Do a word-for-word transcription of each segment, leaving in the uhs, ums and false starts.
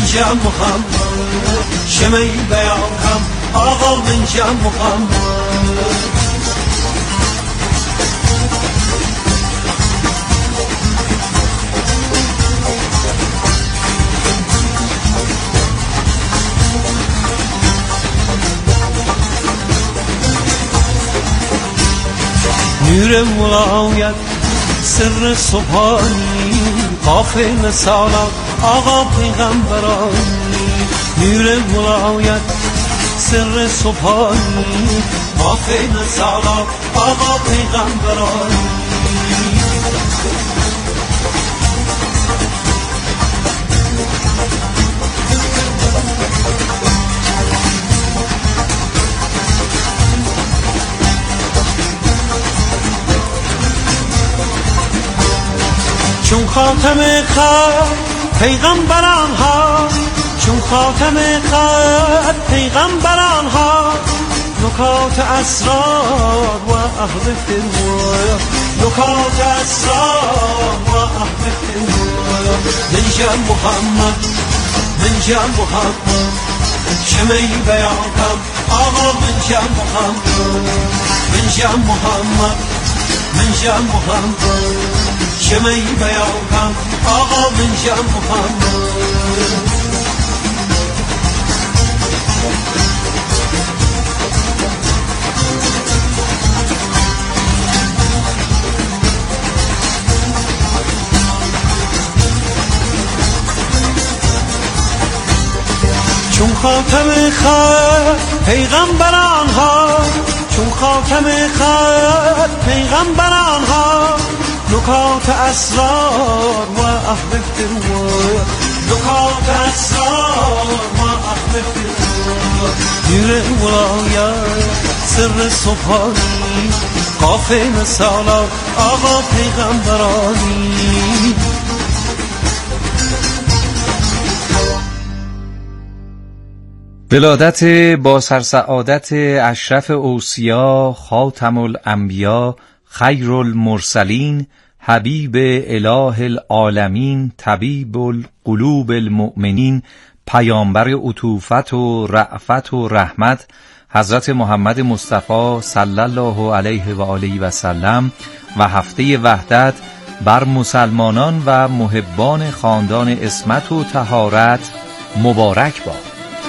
جم محمد شمی بیان کم آقا من جم محمد نور ولایت سر سبحانی قافل سالات آقا پیغمبرانی نور ولایت سر سبحانی قافل سالات آقا پیغمبرانی چون خاتم خط پیغمبران ها چون خاتم خط پیغمبران ها نکات اسرار و اهل فرمان نکات اسرار و اهل فرمان من جم محمد من جم محمد شمی بیان کم آقا من جم محمد من جم محمد من جم محمد شمی بیان کم آقا من جم محمد چون خاتم خط پیغمبران ها چون خاتم خط پیغمبران ها نکات اسرار و اهل فرمان نکات اسرار و اهل فرمان نور ولایت سر سبحانی قافل سالات آقا پیغمبرانی ولادت با سرسعادت اشرف اوصیا خاتم الانبیا خیر المرسلین حبیب اله العالمین طبیب القلوب المؤمنین پیامبر عطوفت و رأفت و رحمت حضرت محمد مصطفی صلی الله علیه و آله و سلم و هفته وحدت بر مسلمانان و محبان خاندان عصمت و طهارت مبارک باد.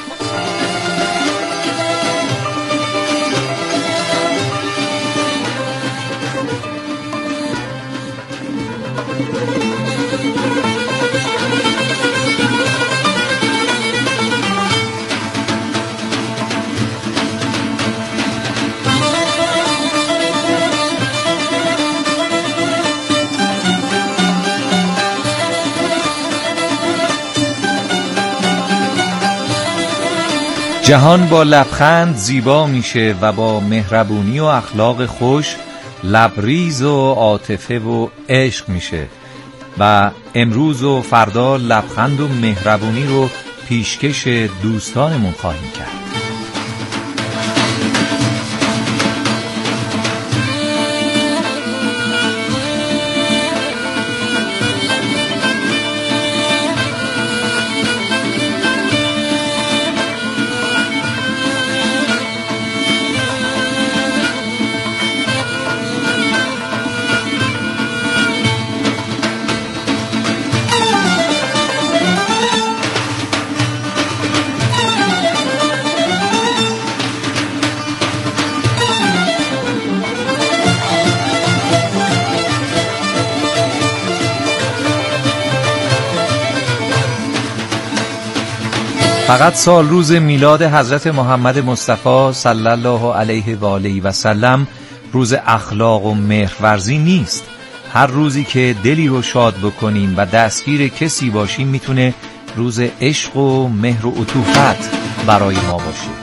جهان با لبخند زیبا میشه و با مهربونی و اخلاق خوش لبریز و عاطفه و عشق میشه و امروز و فردا لبخند و مهربونی رو پیشکش دوستانمون خواهیم کرد. فقط سال روز میلاد حضرت محمد مصطفی صلی الله علیه و آله و سلم روز اخلاق و مهرورزی نیست. هر روزی که دلی رو شاد بکنیم و دستگیر کسی باشیم میتونه روز عشق و مهر و عطوفت برای ما باشه.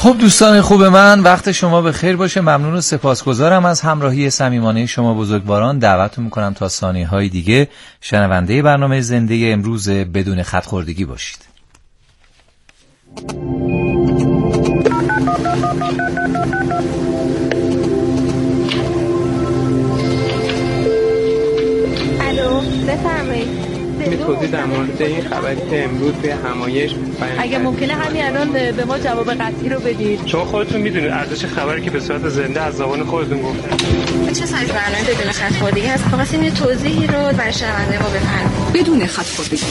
خب دوستان خوب من، وقت شما به خیر باشه. ممنون و سپاسگزارم از همراهی صمیمانه شما بزرگواران. دعوتتون میکنم تا ثانیه‌های دیگه شنونده برنامه زنده امروز بدون خط خوردگی باشید. الو بفرمایید. توضیح در مورد این خبری که امروز توی همایش اگه ممکنه همین الان به ما جواب قطعی رو بدید، چون خودتون میدونید ارزش خبری که به صورت زنده از زبان خودتون گفتن. چه سایز برنامه بدون خط خوردگی هست؟ خواستیم یه توضیحی رو برای شنونده ما بفرمایید. بدون خط خوردگی.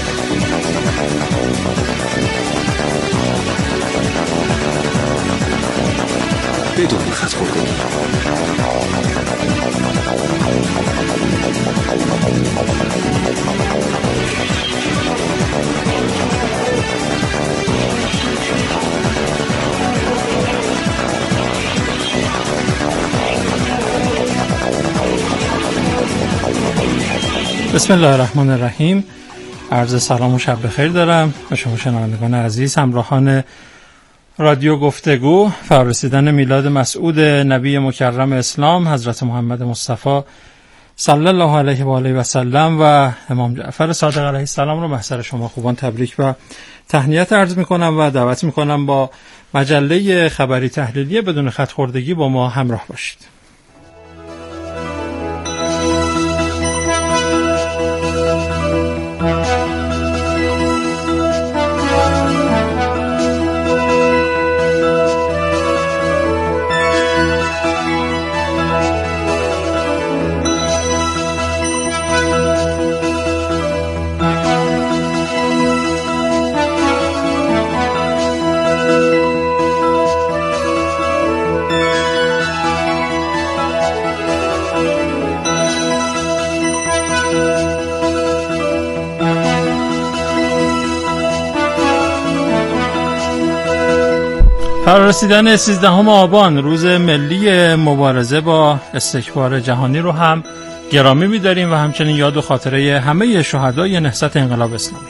بدون خط خوردگی. بسم الله الرحمن الرحیم. عرض سلام و شب بخیر دارم به شما شنوندگان عزیز، همراهان رادیو گفتگو. فرارسیدن میلاد مسعود نبی مکرم اسلام حضرت محمد مصطفی صلی الله علیه و آله و سلم و امام جعفر صادق علیه السلام رو محضر شما خوبان تبریک و تهنیت عرض میکنم و دعوت میکنم با مجله خبری تحلیلی بدون خط خوردگی با ما همراه باشید. فرارسیدن سیزدهم آبان روز ملی مبارزه با استکبار جهانی رو هم گرامی می‌داریم و همچنین یاد و خاطره همه شهدای نهضت انقلاب اسلامی.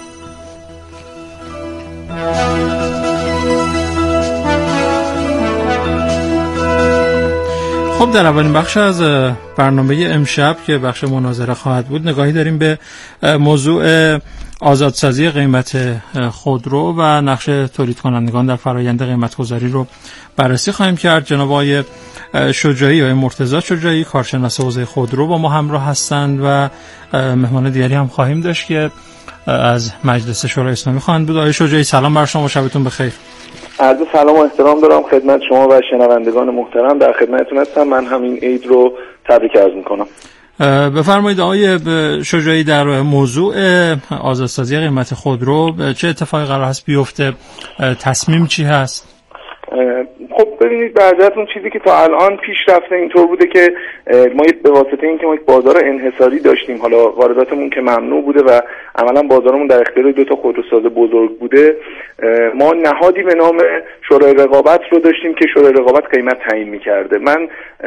خب در اولین بخش از برنامه امشب که بخش مناظره خواهد بود نگاهی داریم به موضوع آزادسازی قیمت خودرو و نقش تولید کنندگان در فرآیند قیمت‌گذاری رو بررسی خواهیم کرد. جناب آقای شجاعی یا مرتضی شجاعی کارشناس حوزه خودرو با ما همراه هستند و مهمان دیگری هم خواهیم داشت که از مجلس شورای اسلامی خواهند بود. آقای شجاعی سلام بر شما، شبتون بخیر. عرض سلام و احترام دارم خدمت شما و شنوندگان محترم. در خدمتتون هستم. من همین عید رو تبریک عرض میکنم. بفرمایید آقای شجاعی، در موضوع آزادسازی قیمت خودرو چه اتفاقی قرار هست بیفته؟ تصمیم چی هست؟ خب ببینید، بعد اون چیزی که تا الان پیش رفته اینطور بوده که ما به واسطه اینکه ما یک بازار انحصاری داشتیم، حالا وارداتمون که ممنوع بوده و عملا بازارمون در اختیار دو تا خودروساز بزرگ بوده، ما نهادی به نام شورای رقابت رو داشتیم که شورای رقابت قیمت تعیین می‌کرده. من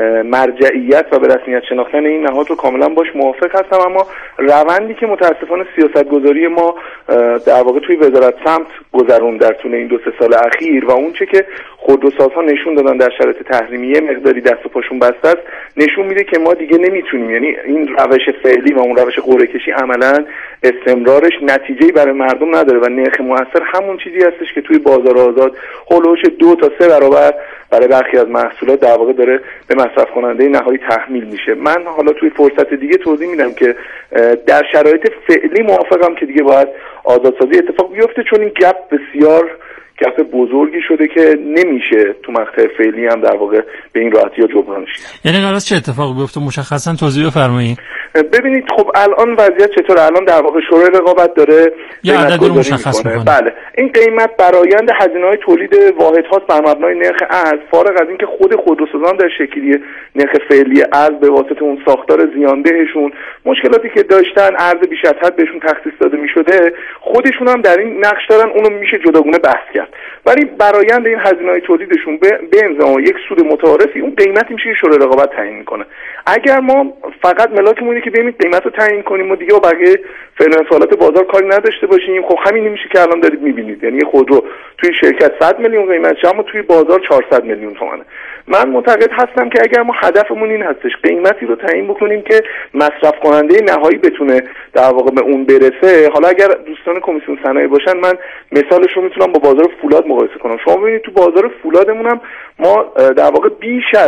مرجعیت و به رسمیت شناختن این نهاد رو کاملا باش موافق هستم، اما روندی که متاسفانه سیاست‌گذاری ما در واقع توی وزارت سمت گذرون در طول این دو سه سال اخیر و اون چه که خودروسازها نشون دادن در شرایط تحریمیه مقداری دست و پاشون بسته است، نشون میده که ما دیگه نمیتونیم، یعنی این روش فعلی و اون روش قرعه کشی عملاً استمرارش نتیجه‌ای برای مردم نداره و نرخ مؤثر همون چیزی هستش که توی بازار آزاد هولوش دو تا سه برابر برای برخی از محصولات در واقع داره به مصرف کننده نهایی تحمیل میشه. من حالا توی فرصت دیگه توضیح میدم که در شرایط فعلی موافقم که دیگه باید آزادسازی اتفاق بیفته، چون این گپ بسیار گپ بزرگی شده که نمیشه تو مقطع فعلی هم در واقع به این راحتی ها جبرانش کرد. یعنی قراره چه اتفاقی بیفته مشخصا توضیح بفرمایید. ببینید خب الان وضعیت چطوره؟ الان در واقع شورای رقابت داره یه عددی رو مشخص میکنه. بله، این قیمت برآیند هزینه‌های تولید واحدهاست بر مبنای نرخ ارز، فارغ از اینکه خود خودروسازان در شکلی نرخ فعلی ارز به واسطه اون ساختار زیاندهشون مشکلاتی که داشتن، ارز بیش از حد بهشون تخصیص داده میشده، خودشون هم در این نقش دارن، اونو میشه جداگونه بحث کرد. ولی برآیند این هزینه‌های تولیدشون به انضمام یک سود متعارفی اون قیمتی میشه که شورای رقابت تعیین میکنه. اگر ما فقط ملاکمون که ببینید قیمت رو تعیین کنیم و دیگه با بقیه فعل انفعالات بازار کاری نداشته باشیم. خب همین میشه که الان دارید میبینید، یعنی خودرو توی شرکت صد میلیون قیمتشه اما توی بازار چهارصد میلیون تومانه. من معتقد هستم که اگر ما هدفمون این هستش قیمتی رو تعیین بکنیم که مصرف کننده نهایی بتونه در واقع به اون برسه، حالا اگر دوستان کمیسیون صنایع باشن من مثالش رو میتونم با بازار فولاد مقایسه کنم. شما ببینید تو بازار فولادمون هم ما در واقع بیش از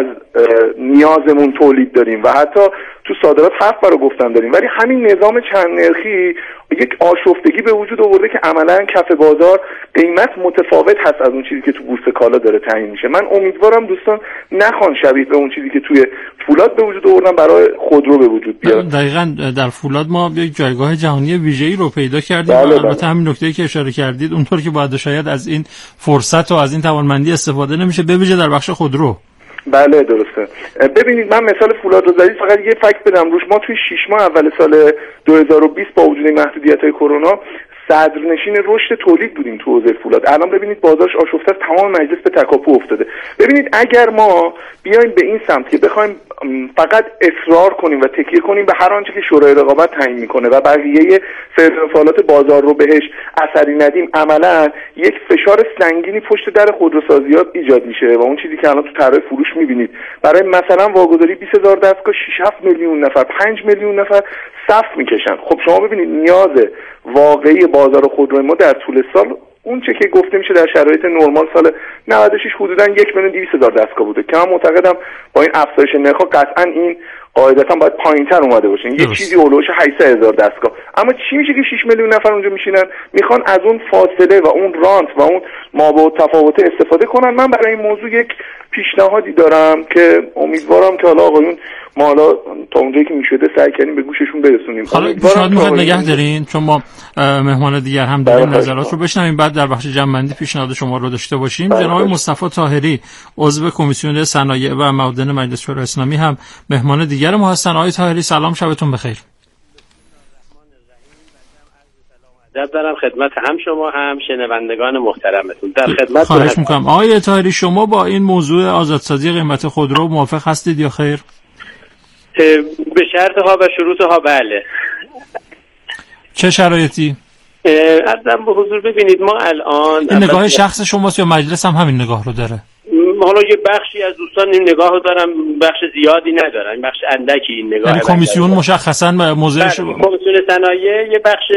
نیازمون تولید داریم و حتی تو صادرات هفت برابر گفتن داریم، ولی همین نظام چند نرخی یک آشفتگی به وجود آورده که عملاً کف بازار قیمت متفاوت هست از اون چیزی که تو بورس کالا داره تعیین میشه. من امیدوارم دوستان نخوان شبیه به اون چیزی که توی فولاد به وجود آوردن برای خودرو به وجود بیاد. دقیقاً در فولاد ما یک جایگاه جهانی ویژه‌ای رو پیدا کردیم. بله و البته همین نکته‌ای که اشاره کردید اونطور که باید شاید از این فرصت و از این توانمندی استفاده نمیشه، به ویژه در بخش خودرو. بله درسته. ببینید من مثال فولاد رو زدید، فقط یه فکت بدم روش. ما توی شش ماه اول سال دو هزار و بیست با وجود محدودیت‌های کرونا صدرنشین رشد تولید بودیم تو حوزه فولاد. الان ببینید بازارش آشفته است، تمام مجلس به تکاپو افتاده. ببینید اگر ما بیایم به این سمت که بخوایم فقط اصرار کنیم و تکیه کنیم به هر آنچه که شورای رقابت تعیین میکنه و بقیه فعالیت بازار رو بهش اثری ندیم، عملا یک فشار سنگینی پشت در خودروسازیات ایجاد میشه و اون چیزی که الان تو طرح فروش میبینید برای مثلا واگذاری بیست هزار دستگاه شش هفت میلیون نفر پنج میلیون نفر صف میکشن. خب شما ببینید نیاز واقعی بازار خودرو ما در طول سال اون چه که گفته میشه در شرایط نرمال سال نود و شش حدوداً یک میلیون دویست هزار دستگاه بوده که من معتقدم با این افزایش نرخ‌ها قطعاً این قاعدتاً باید پایین‌تر اومده باشه، یه چیزی اولوش هشتصد هزار دستگاه. اما چی میشه که شش میلیون نفر اونجا میشینن میخوان از اون فاصله و اون رانت و اون مابعد تفاوت استفاده کنن؟ من برای این موضوع یک پیشنهادی دارم که امیدوارم که حالا آقایون ما حالا تا اونجایی که میشده سعی کنیم به گوششون برسونیم. حالا پیشنهاد میخواد نگه دارین چون ما مهمان دیگر هم داریم، نظرات رو بشنویم بعد در بخش جمع‌بندی پیشنهاد شما رو داشته باشیم. جناب مصطفی طاهری عضو کمیسیون صنایع و معادن مجلس شورای اسلامی هم مهمان دیگر ما هستن. آقای طاهری سلام، شبتون بخیر. ادب دارم خدمت هم شما هم شنوندگان محترمتون. در خدمت خواهش میکنم. آقای طاهری شما با این موضوع آزادسازی قیمت خودرو موافق هستید یا خیر؟ به شرطها و شروطها بله. چه شرایطی؟ عرضم به حضور ببینید ما الان این نگاه شخص شماست یا مجلس هم همین نگاه رو داره؟ حالا یه بخشی از دوستان این نگاه رو دارن، بخش زیادی ندارن، بخش اندکی این نگاه. یعنی کمیسیون مشخصا موضعش کمیسیون صنایع یه بخش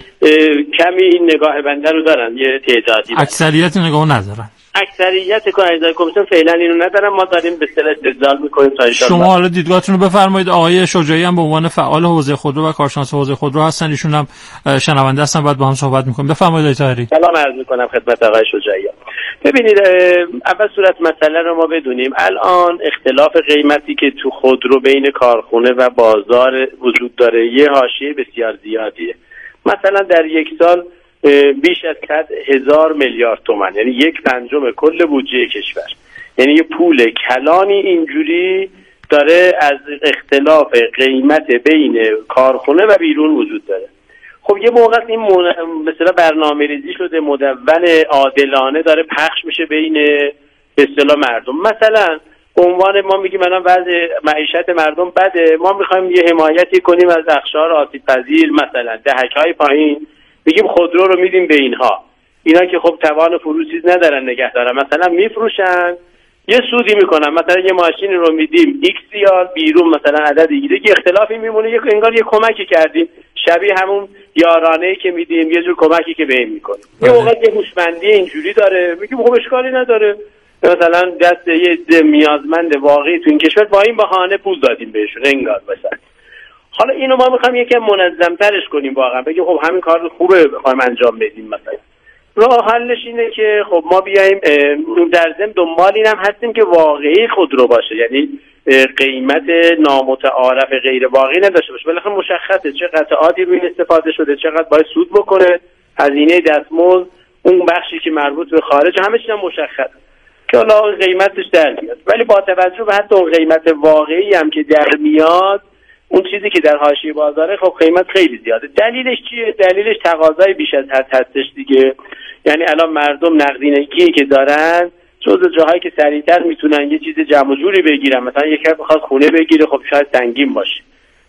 کمی این نگاه بنده رو دارن، یه تعدادی. اکثریت نگاه ندارن. اکثریت کارگردان کمیسیون فعلا اینو ندارن. ما داریم به اصطلاح استدلال می‌کنیم تا شما حالا دیدگاهتون رو بفرمایید. آقای شجاعی هم به عنوان فعال حوزه خودرو و کارشناس حوزه خودرو هستن، ایشون هم شنونده هستن، بعد با هم صحبت می‌کنیم. بفرمایید آقای طاهری. سلام عرض می‌کنم خدمت آقای شجاعی. ببینید اول صورت مسئله رو ما بدونیم. الان اختلاف قیمتی که تو خودرو بین کارخونه و بازار وجود داره یه حاشیه بسیار زیادیه. مثلا در یک سال بیش از صد هزار میلیارد تومان، یعنی یک پنجم کل بودجه کشور، یعنی یه پول کلانی اینجوری داره از اختلاف قیمت بین کارخونه و بیرون وجود داره. خب یه موقع این مثلا برنامه ریزی شده مدون عادلانه داره پخش میشه بین به اصطلاح مردم. مثلا عنوان ما میگیم الان وضع معیشت مردم بده، ما میخوایم یه حمایتی کنیم از اقشار آسیب پذیر، مثلا دهک‌های پایین، میگیم خودرو رو میدیم به اینها. اینا که خب توان فروش چیز ندارن نگه دارن، مثلا میفروشن یه سودی میکنن، مثلا یه ماشین رو میدیم ایکس ریال، بیرون مثلا عدد دیگه، یه اختلافی میمونه، یه انگار یه کمکی کردیم، شبیه همون یارانه‌ای که میدیم یه جور کمکی که بهم میکنه. یه موقع یه هوشمندی اینجوری داره، میگیم خب اشکالی نداره، مثلا دست یه نیازمند واقعی تو این کشور با این بهانه پول دادیم بهشون انگار مثلا. حالا اینو ما میخوایم یکم منظم‌ترش کنیم، واقعا بگیم خب همین کار خوبه بخوایم انجام بدیم. مثلا راه حلش اینه که خب ما بیایم در ضمن دنبال اینم هستیم که واقعی خودرو باشه، یعنی قیمت نامتعارف غیر واقعی نداشته باشه. بالاخره مشخصه چه قطعاتی روی استفاده شده، چقدر باید سود بکنه، هزینه دستمزد، اون بخشی که مربوط به خارج، همه چیز مشخصه که حالا قیمتش در میاد. ولی با توجه به حتی اون قیمت واقعی هم که در میاد، اون چیزی که در حاشیه بازاره، خب قیمت خیلی زیاده. دلیلش چیه؟ دلیلش تقاضای بیش از حد هستش دیگه. یعنی الان مردم نقدینگی که دارن جزو جاهایی که سریعتر میتونن یه چیز جمع جوری بگیرن، مثلا یکی بخواد خونه بگیره خب شاید سنگین باشه،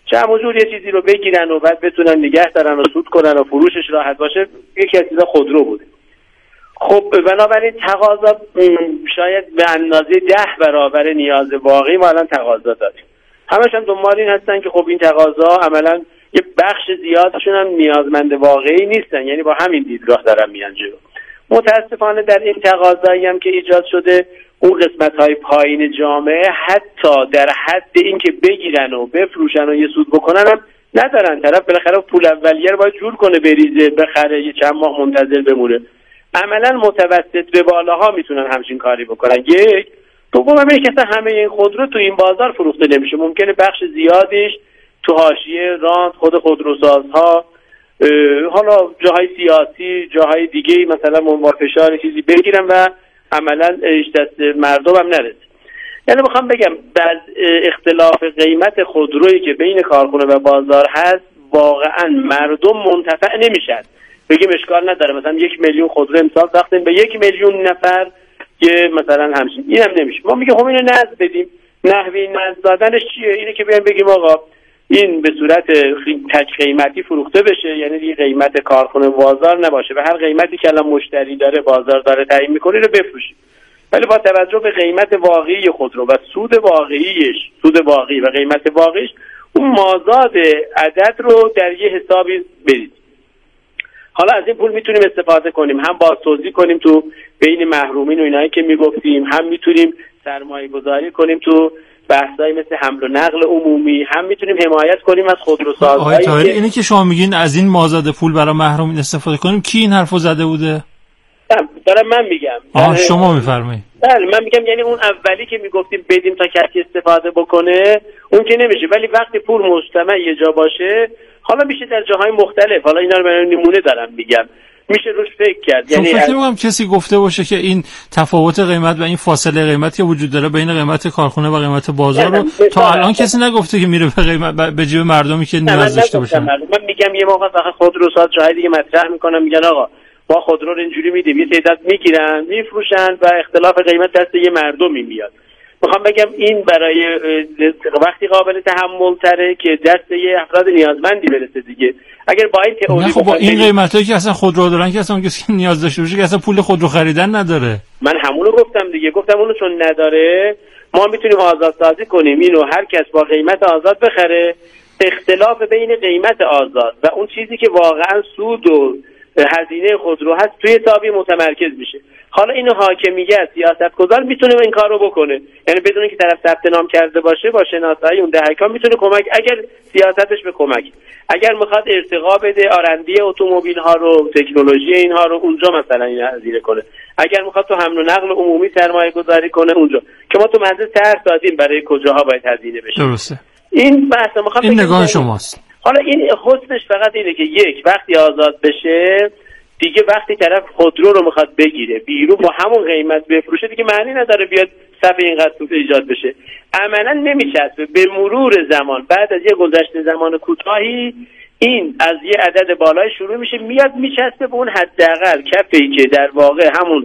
جمع و جور یه چیزی رو بگیرن و بعد بتونن نگه دارن و سود کنن و فروشش راحت باشه، یکی از چیزا خودرو بوده. خب بنابراین تقاضا شاید به اندازه ده برابر نیاز واقعی ما الان تقاضا داریم. همش هم دنبال این هستن که خب این تقاضا عملا یه بخش زیادشون هم نیازمند واقعی نیستن، یعنی با همین دیدگاه دارن میان جلو. متاسفانه در این تقاضایی هم که ایجاد شده، اون قسمت‌های پایین جامعه حتی در حد این که بگیرن و بفروشن و یه سود بکنن هم ندارن. طرف بالاخره پول اولیه رو باید جور کنه بریزه بخره، یه چند ماه منتظر بمونه. عملا متوسط به بالاها میتونن همچین کاری بکنن. یک دوم هم اینه که اصلا همه این خودرو تو این بازار فروخته نمیشه. ممکنه بخش زیادیش تو حاشیه راند خود خودروسازها، حالا جاهای سیاسی، جاهای دیگه مثلا منبع فشار چیزی بگیرن و عملا ایش دست مردم هم نرسه. یعنی میخوام بگم بعد اختلاف قیمت خودرویی که بین کارخونه و بازار هست، واقعا مردم منتفع نمیشن. بگیم اشکال نداره مثلا یک میلیون خودرو امسال ساختیم به یک میلیون نفر که مثلا همچین، این هم نمیشه. ما میگه خب اینو نظم بدیم. نحوی نظم دادنش چیه؟ اینه که بیایم بگیم آقا این به صورت تک قیمتی فروخته بشه، یعنی دیگه قیمت کارخونه بازار نباشه، به هر قیمتی که الان مشتری داره بازار داره تعیین میکنه رو بفروشیم، ولی با توجه به قیمت واقعی خودرو و سود واقعیش، سود واقعی و قیمت واقعیش، اون مازاد عدد رو در یه حسابی برید. حالا از این پول میتونیم استفاده کنیم، هم بازسازی کنیم تو بین محرومین و اینایی که میگفتیم، هم میتونیم سرمایه گذاری کنیم تو بحثایی مثل حمل و نقل عمومی، هم میتونیم حمایت کنیم از خودروسازهای. آقای طاهری اینه که شما میگین از این مازاد پول برای محرومین استفاده کنیم، کی این حرفو زده بوده؟ دارم من میگم. آها شما میفرمایید. بله من میگم یعنی اون اولی که میگفتیم بدیم تا کسی استفاده بکنه اون که نمیشه، ولی وقتی پول مجتمع یه جا باشه، حالا میشه در جاهای مختلف، حالا اینا رو من نمونه دارم میگم، میشه روش فکر کرد. یعنی فکر می‌کنم کسی گفته باشه که این تفاوت قیمت و این فاصله قیمتی که وجود داره بین قیمت کارخونه و قیمت بازار رو تا الان کسی نگفته که میره به قیمت به جیب مردمی که نیاز داشته باشه. من میگم یه موقع فقط خودروساز جای دیگه مطرح میکنن، میگن آقا ما خودرو رو اینجوری میدیم، یه تعداد میگیرن میفروشن و اختلاف قیمت دست یه مردمی میاد. میخوام بگم این برای وقتی قابل تحمل تره که دست یه افراد نیازمندی برسه دیگه. اگر با این تئوری خب با این قیمتایی که اصلا خودرو دارن که اصلا کسی نیاز داشته باشه که اصلا پول خودرو خریدن نداره. من همونو گفتم دیگه، گفتم اونو چون نداره ما میتونیم آزادسازی کنیم، اینو هر کس با قیمت آزاد بخره، اختلاف بین قیمت آزاد و اون چیزی که واقعا سود و هزینه خودرو هست توی حسابی متمرکز میشه. حالا اینو حاکمیت سیاستگزار میتونه این کارو بکنه، یعنی بدون که طرف ثبت نام کرده باشه با شناسایی اون دهک‌ها میتونه کمک، اگر سیاستش به کمک، اگر میخواد ارتقا بده آرندی اتومبیل ها رو، تکنولوژی اینها رو، اونجا مثلا این هزینه کنه. اگر میخواد تو حمل و نقل عمومی سرمایه گذاری کنه اونجا، که ما تو مجلس طرح دادیم برای کجاها باید هزینه بشه. درسته. این بحث میخوام این نگاه شماست. حالا این حسنش فقط اینه که یک وقتی آزاد بشه دیگه، وقتی طرف خودرو رو میخواد بگیره بیرون با همون قیمت بفروشه دیگه معنی نداره بیاد صف اینقدر سود ایجاد بشه. عملا نمیچسبه. به مرور زمان بعد از یه گذشته زمان کوتاهی این از یه عدد بالای شروع میشه میاد میچسبه به اون حداقل کفی که در واقع همون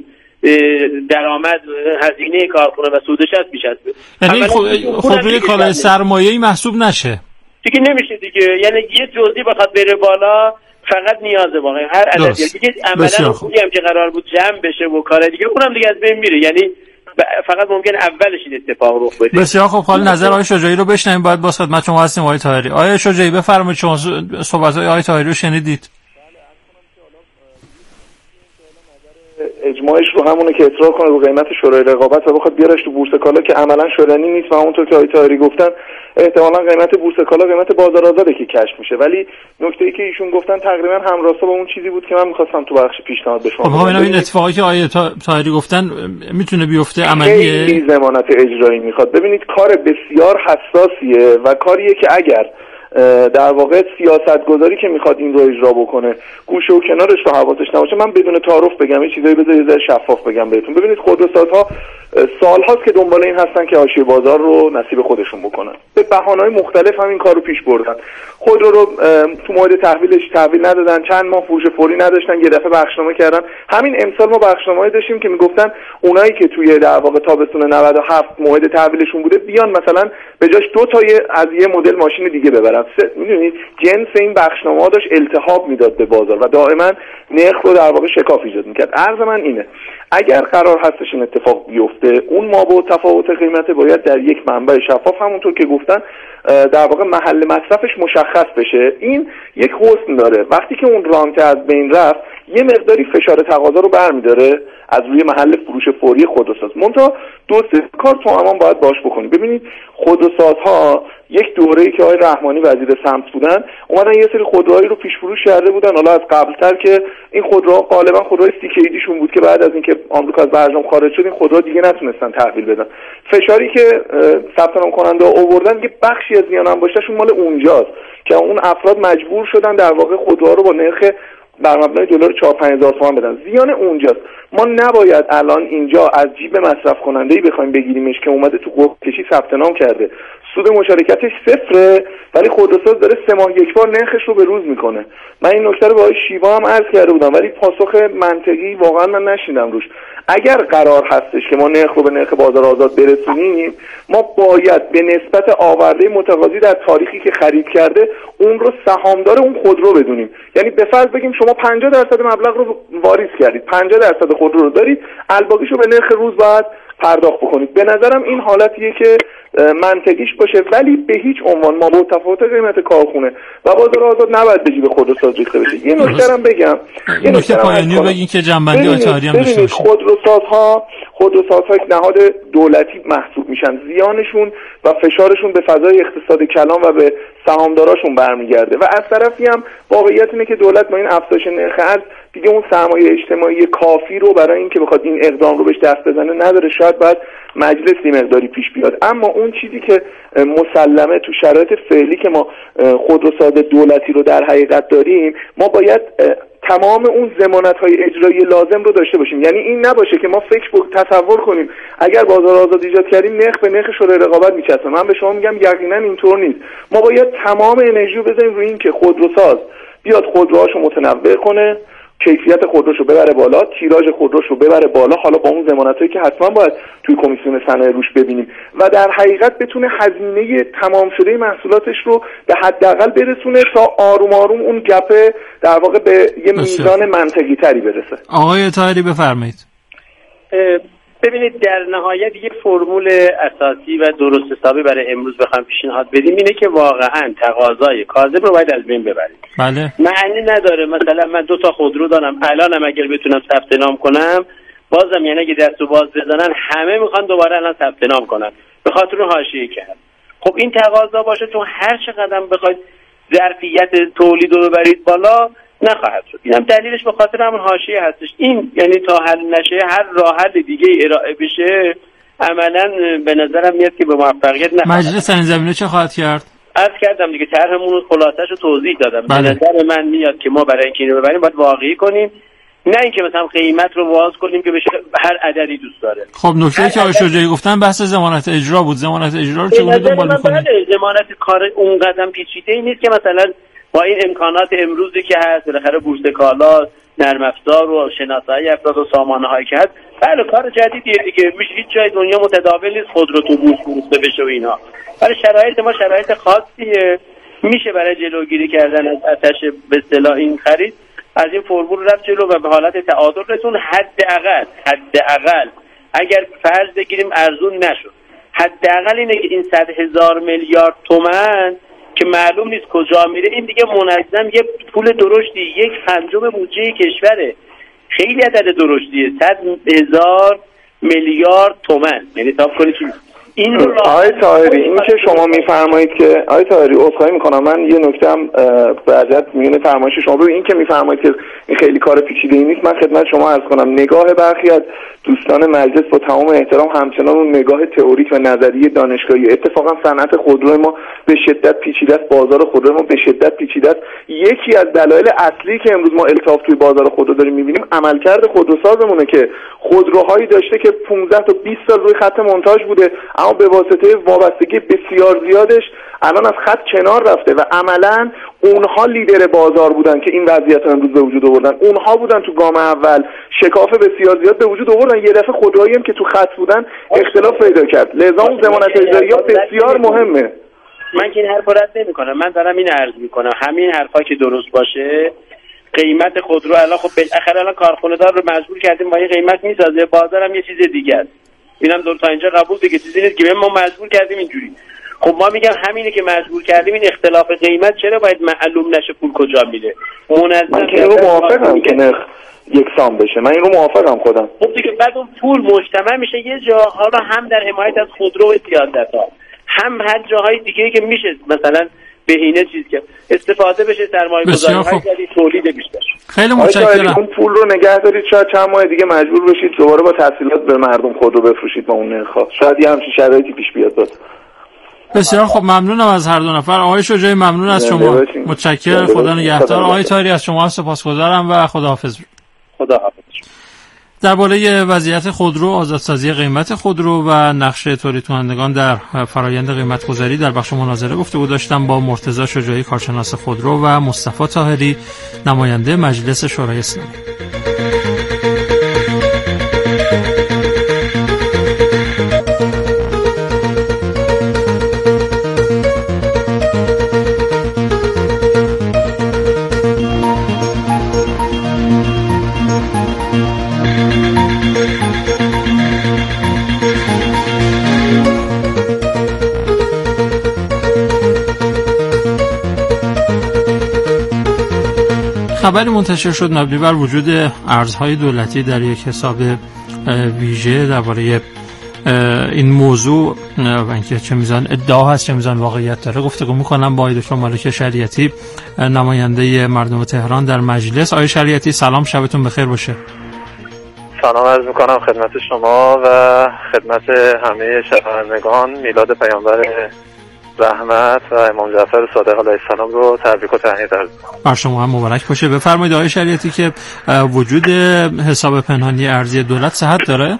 درآمد هزینه کارخونه و سودش هست میچسبه. یعنی خودروی کالای سرمایه‌ای محسوب نشه دیگه، نمیشه دیگه. یعنی یه جزئی بخواد بره بالا فقط نیاز واقعی هر عددی دیگه عملا پولی هم که قرار بود جمع بشه و کار دیگه اونم دیگه از بین میره، یعنی فقط ممکن اولش این اتفاق رخ بده. بسیار خب، حالا نظر آقای شجاعی رو بشنویم. باید باز خدمت شما هستیم آقای طاهری. آقای شجاعی بفرمایید، شما صحبت‌های آقای طاهری رو شنیدید؟ اجماعش رو همونه که اصرار کنه رو قیمت شورای رقابت و بخواد بیارش تو بورس کالا که عملا شدنی نیست و همونطور که آقای طاهری گفتن احتمالاً قیمت بورس کالا قیمت بازار آزاده که کشف میشه. ولی نکته‌ای که ایشون گفتن تقریبا همراستا با اون چیزی بود که من می‌خواستم تو بخش پیشنهاد به شما بدم. خب این اتفاقی که آقای طاهری گفتن میتونه بیفته عملیه؟ خیلی ضمانت اجرایی میخواد. ببینید کار بسیار حساسیه و کاریه که اگر در واقع سیاستگذاری که میخواد این رو اجرا بکنه گوشه و کنارش رو حواسش نباشه، من بدون تعارف بگم یه چیزایی بذارید یه شفاف بگم بهتون. ببینید خودروسازها سال‌هاست که دنبال این هستن که حاشیه بازار رو نصیب خودشون بکنن، به بهانه‌های مختلف همین کارو پیش بردن. خودرو رو تو مورد تحویلش تحویل ندادن، چند ماه فروش فوری نداشتن، یه دفعه بخشنامه کردن. همین امسال ما بخشنامه‌ای داشتیم که میگفتن اونایی که توی در واقع تابستون نود و هفت موعد تحویلشون بوده بیان مثلا به جاش دو تا از یه مدل ماشین دیگه ببرن. اومد. میدونید جنس این بخشنامه‌ها داشت التهاب میداد به بازار و دائما نرخ رو در واقع شکاف ایجاد میکرد. عرض من اینه اگر قرار هستش این اتفاق بیفته، اون مابع تفاوت قیمت باید در یک منبع شفاف همونطور که گفتن در واقع محل مصرفش مشخص بشه. این یک حسن داره، وقتی که اون رانت از بین رفت یه مقداری فشار تقاضا رو برمی‌داره از روی محل فروش فوری خودروساز. منتها دو سه کار تو همان باید باش بکنیم. ببینید خودروسازها یک دوره‌ای که آقای رحمانی وزیر سمت بودن اومدن یه سری خودروهایی رو پیش فروش کرده بودن، حالا از قبل‌تر که این خودروها غالبا خودروهای سیکیدیشون بود که بعد از اینکه آمریکا از برجام خارج شد این خودروها دیگه نتونستن تحویل بدن. فشاری که ثبت نام کننده آوردن یه بخشی از زیان انباشتهشون مال اونجاست که اون افراد مجبور شدن در واقع خودروها رو با نرخ بر مبنای دلار چهار پنج هزار تومان بدن. زیان اونجاست. ما نباید الان اینجا از جیب مصرف کننده‌ای بخوایم بگیریمش که اومده تو قرض کشی ثبت نام کرده، سود مشارکتش صفره، ولی خودروساز داره سه ماه یک بار نرخش رو به روز میکنه. من این نکته رو با آقای شیوا هم عرض کرده بودم ولی پاسخ منطقی واقعا من نشیدم روش. اگر قرار هستش که ما نرخ رو به نرخ بازار آزاد برسونیم، ما باید به نسبت آورده متقاضی در تاریخی که خرید کرده اون رو سهامدار اون خودرو بدونیم. یعنی به فرض بگیم شما پنجاه درصد مبلغ رو واریز کردید، پنجاه درصد خودرو رو دارید، الباقیشو به نرخ روز باید پرداخت بکنید. به نظرم این حالتیه که منطقیش باشه، ولی به هیچ عنوان ما با تفاوت قیمت کارخونه و بازار آزاد نباید به جیب خودروساز ریخته بشه. یه نکته هم بگم، یه نکته پایانی بگین که جنبندی آتاری هم داشته باشه. خودروسازها خودروسازها یک نهاد دولتی محسوب میشن، زیانشون و فشارشون به فضای اقتصاد کلان و به سهامداراشون برمیگرده و از طرفی هم واقعیت اینه که دولت با این افزایش نرخ ارز دیگه اون سرمایه اجتماعی کافی رو برای اینکه بخواد این اقدام رو بهش دست بزنه نداره. شاید بعد مجلسی مقداری پیش بیاد، اما اون چیزی که مسلمه تو شرایط فعلی که ما خودروساز دولتی رو در حقیقت داریم، ما باید تمام اون ضمانت‌های اجرایی لازم رو داشته باشیم. یعنی این نباشه که ما فکر بک تصور کنیم اگر بازار آزاد ایجاد کردیم نرخ به نرخ شورای رقابت میچسبه. من به شما میگم یقینا اینطور نیست. ما باید تمام انرژی رو بذاریم روی این که خودروساز بیاد خودروهاشو متنوع کنه، کیفیت خودروشو ببره بالا، تیراژ خودروشو ببره بالا، حالا با اون ضمانتایی که حتما باید توی کمیسیون صنایع روش ببینیم و در حقیقت بتونه هزینه تمام شده محصولاتش رو به حداقل برسونه تا آروم آروم اون گپ در واقع به یه میزان منطقی تری برسه. آقای طاهری بفرمایید. ببینید در نهایت یه فرمول اساسی و درست حسابی برای امروز بخوام پیشنهاد بدیم اینه که واقعا تقاضای کاذب رو باید از بین ببریم. بله. معنی نداره مثلا من دو تا خودرو دارم الانم اگر بتونم ثبت نام کنم بازم یعنی اگه دستو باز بزنن همه میخوان دوباره الان ثبت نام کنن به خاطر حاشیه کرد. خب این تقاضا باشه چون هر چقدر بخواید ظرفیت تولید رو ببرید بالا نخواهد شد. اینم دلیلش به خاطر همون حاشیه هستش. این یعنی تا حل نشه هر راه حل دیگه ارائه بشه عملاً به نظرم میاد که به موفقیت نخواهد. مجلس این زمینه چه خواهد کرد؟ عرض کردم دیگه طرحمون خلاصه‌اش رو توضیح دادم. بله. به نظر من میاد که ما برای اینکه اینو ببریم باید واقعی کنیم، نه اینکه مثلا قیمت رو باز کنیم که بشه هر عددی دوست داره. خب نکته که آقای شجاعی گفتن بحث ضمانت اجرا بود. ضمانت اجرا رو چگونه دنبال می‌کنید؟ ضمانت کار اون قدم پیچیده‌ای نیست که مثلا با این امکانات امروزی که هست بالاخره بورس کالا، نرم افزار و شناسایی افراد و سامانه‌هایی که هست، بله کار جدیدیه دیگه. میشه هیچ جای دنیا متداول نیست خودرو تو بورس فروخته بشه و اینا. ولی شرایط ما شرایط خاصیه، میشه برای جلوگیری کردن از آتش به اصطلاح این خرید از این فرمول رفت جلو و به حالت تعادل رسون. حداقل حداقل اگر فرض بگیریم ارزون نشد، حداقل اینه که این صد هزار میلیارد تومان که معلوم نیست کجا میره، این دیگه منظم یه پول درشتی، یک پنجم بودجه کشوره، خیلی عدد درشتیه، صد هزار میلیارد تومان. یعنی حساب کنید این رو آقای طاهری این که شما میفرمایید که آقای طاهری عذرخواهی میکنم من یه نکته هم برجت میونه فرمایش شما رو، این که میفرمایید که این خیلی کار پیچیده‌ای نیست، من خدمت شما عرض کنم نگاه برخی از دوستان مجلس با تمام احترام همچنان اون نگاه تئوریک و نظری دانشگاهی. اتفاقا صنعت خودرو ما به شدت پیچیده است، بازار خودرو ما به شدت پیچیده است. یکی از دلایل اصلی که امروز ما التهاب توی بازار خودرو داریم میبینیم عملکرد خودروسازمونه که خودروهایی داشته که پانزده تا بیست سال روی خط مونتاژ بوده اما به واسطه وابستگی بسیار زیادش الان از خط کنار رفته و عملاً اونها لیدر بازار بودن که این وضعیت رو امروز به وجود آوردن. اونها بودن تو گام اول شکاف بسیار زیاد به وجود آوردن. یه دفعه خودروهایی هم که تو خط بودن اختلاف پیدا کرد. لذا اون ضمانت اجرایی بسیار مهمه. من که این حرف رد نمی‌کنم، من دارم این عرض می‌کنم همین حرفا که درست باشه، قیمت خودرو الان خب بالاخره الان کارخونه دار رو مجبور کردیم با این قیمت میسازه، بازارم یه چیز دیگه است. اینم دور تا اینجا قبول دیگه، چیزی نیست که ما مجبور کردیم اینجوری. خب ما میگم همینه که مجبور کردیم، این اختلاف قیمت چرا باید معلوم نشه پول کجا میره؟ منظم من که رو موافقم که نرخ یکسان بشه، من این رو موافقم خودم. خب دیگه بعد اون پول مجتمع میشه یه جا، حالا هم در حمایت از خودرو و سیاست‌ها، هم هر جاهای دیگه که میشه مثلا بهینه چیز که استفاده بشه سرمایه‌گذاری‌های جدید، تولید بیشتر. خیلی متشکرم. اون پول رو نگه دارید، شاید چند ماه دیگه مجبور بشید دوباره با تسهیلات به مردم خودرو بفروشید با اون نرخ‌ها. شاید یه همچین شرایطی پیش بیاد. بود. بسیار خب، ممنونم از هر دو نفر. آقای شجاعی ممنون از شما. متشکرم. خدا نگهدار. آقای طاهری از شما سپاسگزارم و خداحافظ. خداحافظ. درباره وضعیت خودرو، آزادسازی قیمت خودرو و نقش تولید کنندگان در فرایند قیمت گذاری در بخش مناظره گفتگو داشتم با مرتضی شجاعی کارشناس خودرو و مصطفی طاهری نماینده مجلس شورای اسلامی. خبری منتشر شد مبنی بر وجود ارزهای دولتی در یک حساب ویژه درباره این موضوع و اینکه چه میزان ادعا هست چه میزان واقعیت داره گفتگو میکنم با آقای دکتر مالک شریعتی، نماینده مردم تهران در مجلس. آقای شریعتی سلام، شبتون بخیر باشه. سلام عرض میکنم خدمت شما و خدمت همه شنوندگان. میلاد پیامبر رحمت و امام جعفر صادق علیه السلام رو تبریک و تهنیت عرض می‌کنم. بر شما هم مبارک باشه. بفرمایید آقای شریعتی که وجود حساب پنهانی ارزی دولت صحت داره؟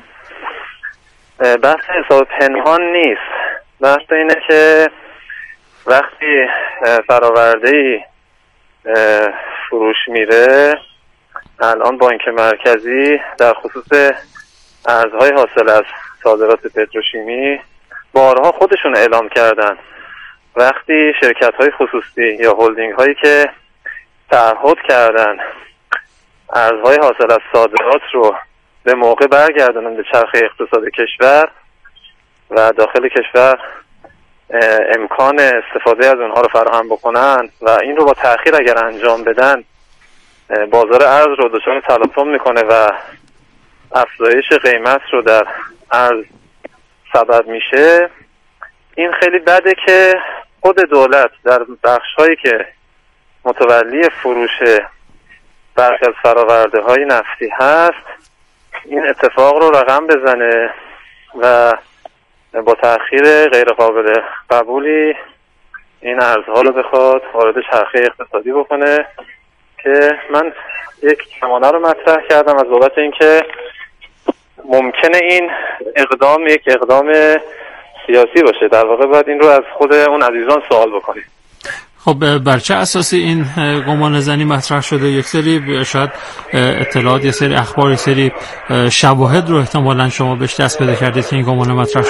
بحث حساب پنهان نیست، بحث اینه که وقتی فرآورده‌ای فروش میره، الان بانک مرکزی در خصوص ارزهای حاصل از صادرات پتروشیمی بارها خودشون اعلام کردن وقتی شرکت‌های خصوصی یا هلدینگ‌هایی که تعهد کردن ارزهای حاصل از صادرات رو به موقع برگردونن به چرخه اقتصاد کشور و داخل کشور امکان استفاده از اونها رو فراهم بکنن و این رو با تأخیر اگر انجام بدن، بازار ارز رو دچار تلاطم میکنه و افزایش قیمت رو در ارز سبب میشه. این خیلی بده که خود دولت در بخش‌هایی که متولی فروش برخی از فراورده های نفتی هست این اتفاق رو رقم بزنه و با تأخیر غیر قابل قبولی این ارزها رو بخواد وارد چرخه اقتصادی بکنه که من یک کمانه رو مطرح کردم از بابت اینکه ممکنه این اقدام یک اقدام سیاسی باشه. در واقع باید این رو از خود اون عزیزان سوال بکنیم. خب بر چه اساسی این گمان زنی مطرح شده؟ یک سری شاید اطلاعات، یک سری اخبار، یک سری شواهد رو احتمالاً شما بهش دست پیدا کردید که این گمان مطرح